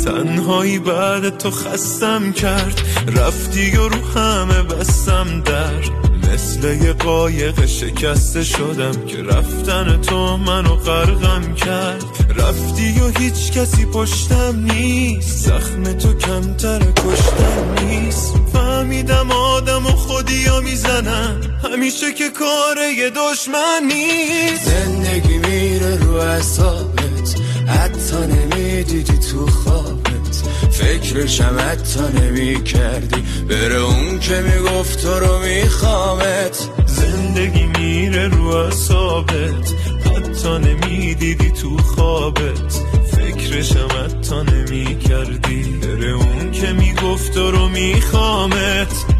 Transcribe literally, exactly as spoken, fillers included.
تنهایی بعد تو خستم کرد، رفتی و رو همه بستم درد، مثل یه قایق شکسته شدم که رفتن تو منو غرقم کرد. رفتی و هیچ کسی پشتم نیست، زخم تو کمتر کشتم نیست. فهمیدم آدم و خودیا میزنن همیشه که کار یه دشمن نیست. زندگی میره رو اعصابت، حتی نمیدیدی تو خوابت، فکرشم حتی نمی کردی بره اون که میگفت تو رو میخوامت. زندگی میره رو اعصابت، حتی نمیدیدی تو خوابت، فکرشم حتی نمی کردی بره اون که میگفت تو رو میخوامت.